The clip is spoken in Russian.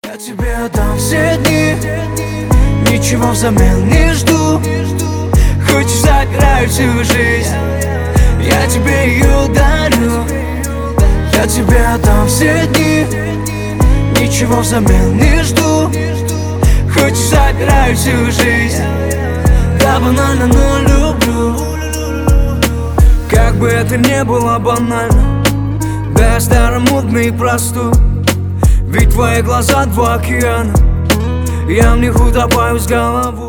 Я тебе отдам все дни, ничего взамен не жду. Хоть и забираю всю жизнь, я тебе ее дарю. Я тебе отдам все дни, ничего взамен не жду. Хоть и забираю всю жизнь, да банально, но люблю. Как бы это ни было банально, да я старомодный и простой. Ведь твои глаза два океана, я в них утопаю с головой.